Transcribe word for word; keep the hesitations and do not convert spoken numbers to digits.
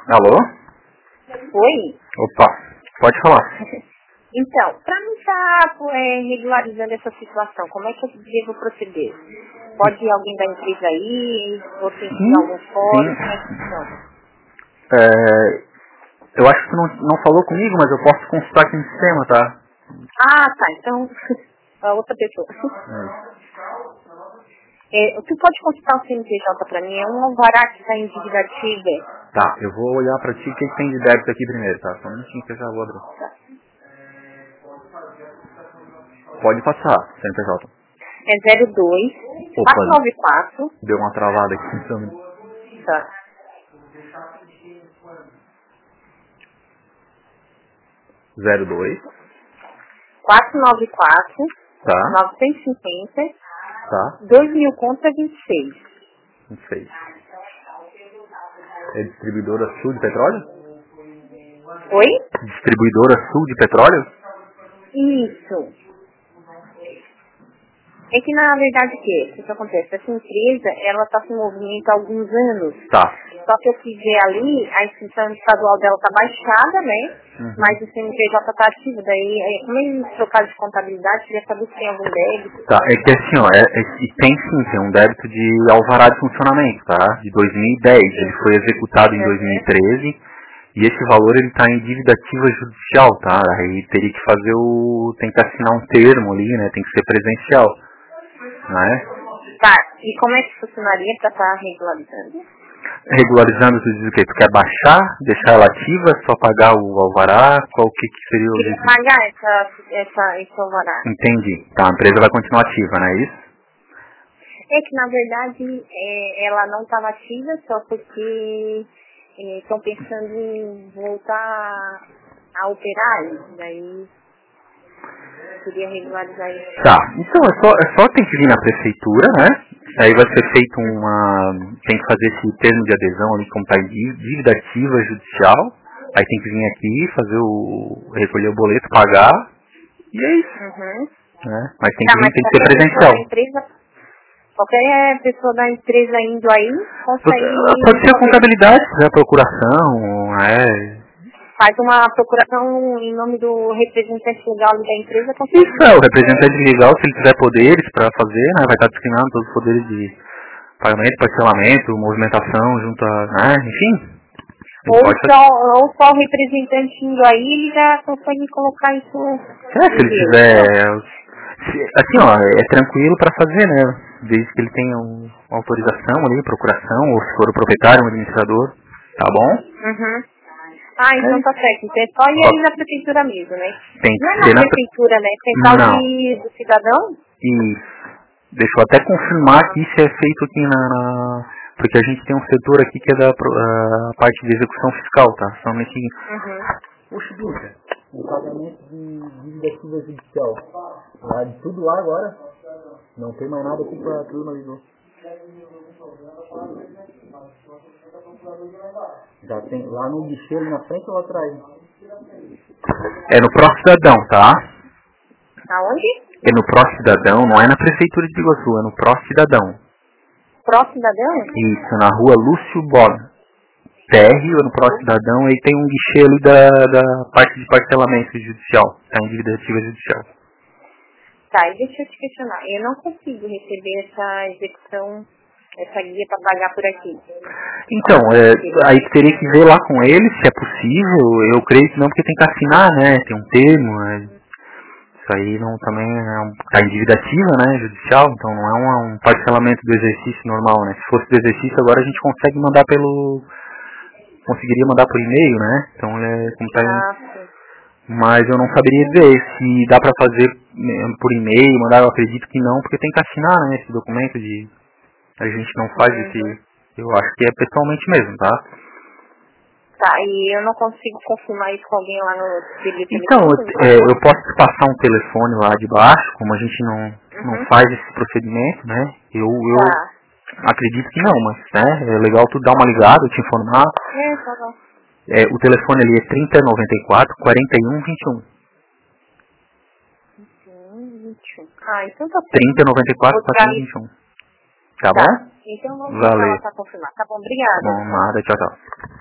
Alô? Oi? Opa, pode falar. Então, para mim estar é, regularizando essa situação, como é que eu devo proceder? Pode ir alguém da empresa aí? Vou ter que ir Sim, a algum fórum? sim. Como é que funciona? É, eu acho que tu não, não falou comigo, mas eu posso consultar aqui no sistema, tá? Ah, tá. Então, a outra pessoa. Hum. É, tu pode consultar o C N P J para mim? É um alvará que está em dívida ativa. Tá, eu vou olhar pra ti o que que tem de débito aqui primeiro, tá? Só um minutinho que eu já vou abrir. Pode passar, C N P J. É zero dois, quatro Opa, nove quatro. deu uma travada aqui. Só um minuto. Tá. zero dois, quatro nove quatro, tá, novecentos e cinquenta, tá, dois mil contra vinte e seis. não sei. É distribuidora Sul de Petróleo? Oi? Distribuidora Sul de Petróleo? Isso. É que na verdade o que? O que que acontece? Essa empresa, ela está sem movimento há alguns anos. Tá. Só que eu fui ver ali, a inscrição estadual dela está baixada, né? Uhum. Mas o C N P J está ativo. Daí, aí, como eles trocaram de contabilidade, queria saber se tem algum débito. Tá, é que assim, ó, é, é, e tem sim, tem um débito de alvará de funcionamento, tá? De dois mil e dez, ele foi executado em dois mil e treze, e esse valor ele tá em dívida ativa judicial, tá? Aí teria que fazer o... tem que assinar um termo ali, né? Tem que ser presencial, né? Tá, e como é que funcionaria para estar regularizando? Regularizando, tu diz o quê? Tu quer baixar, deixar ela ativa, só pagar o alvará? Qual o que, que seria o Queria objetivo? pagar essa, essa, esse alvará. Entendi. Tá, a empresa vai continuar ativa, não é isso? É que, na verdade, é, ela não estava ativa, só porque estão pensando em voltar a operar. E daí, queria regularizar isso. Tá, então é só, é só tem que vir na prefeitura, né? Aí vai ser feito uma... tem que fazer esse termo de adesão ali, como tá em dí- dívida ativa judicial. Aí tem que vir aqui, fazer o... recolher o boleto, pagar. E é isso, Uhum. né? Mas tem Tá, que vir, mas tem que ser qualquer pessoa presencial. da empresa, qualquer pessoa da empresa indo aí, consegue Pode ser a resolver. contabilidade, se quiser procuração, é... Faz uma procuração em nome do representante legal da empresa, consegue. Isso é, o representante legal, se ele tiver poderes para fazer, né? Vai estar discriminando todos os poderes de pagamento, parcelamento, movimentação, junto a... né? Enfim. Ele Ou pode fazer. só, ou só o representante indo aí, ele já consegue colocar isso É, se em ele dia. tiver... se- assim, ó, é tranquilo para fazer, né? Desde que ele tenha um, uma autorização ali, procuração, ou se for o proprietário, um administrador, tá bom? Uhum. Ah, então É. tá certo. Então é só ir Só aí na prefeitura mesmo, né? tem Não é que na ser na... pre- prefeitura, né? Central Não. de, do cidadão? E deixa eu até confirmar aqui se é feito aqui na... na- porque a gente tem um setor aqui que é da pro- a parte de execução fiscal, tá? Somente... Uhum. Puxa, bicha. O pagamento de dívida ativa judicial. Lá de tudo lá agora. Não tem mais nada aqui pra turma ligou. Já tem lá no guichê ali na frente ou lá atrás? É no Pró Cidadão, tá? Aonde? É no Pró Cidadão, não é na Prefeitura de Iguaçu, é no Pró Cidadão. Pró cidadão? Isso, na rua Lúcio Bob. Térreo, no Pró Cidadão, aí tem um guichê ali da, da parte de parcelamento judicial. Tá em dívida ativa judicial. Tá, e deixa eu te questionar. Eu não consigo receber essa execução, essa guia para pagar por aqui. Então, é, aí teria que ver lá com ele se é possível. Eu creio que não, porque tem que assinar, né? Tem um termo. É, isso aí não também é um, tá em dívida ativa, né? Judicial, então não é um, um parcelamento do exercício normal, né? Se fosse do exercício, agora a gente consegue mandar pelo... conseguiria mandar por e-mail, né? Então é como tá em... Ah, sim. Mas eu não saberia dizer se dá pra fazer né, por e-mail, mandar, eu acredito que não, porque tem que assinar, né? Esse documento de... A gente não faz Uhum. esse... Eu acho que é pessoalmente mesmo, tá? Tá, e eu não consigo confirmar isso com alguém lá no serviço Então, eletrônico, eu, por é, favor? eu posso te passar um telefone lá de baixo, como a gente não, não Uhum. faz esse procedimento, né? Eu, eu Tá. acredito que não, mas né, é legal tu dar uma ligada, te informar. É, tá bom. É, o telefone ali é trinta noventa e quatro, quarenta e um, vinte e um. Sim, vinte e um. Ah, então tá certo. trinta noventa e quatro, Vou quarenta e um, tirar vinte isso. e um. Tá Tá. bom? Então vamos deixar Valeu. lá pra confirmar. Tá bom, Tá obrigada. bom, nada, tchau, tchau.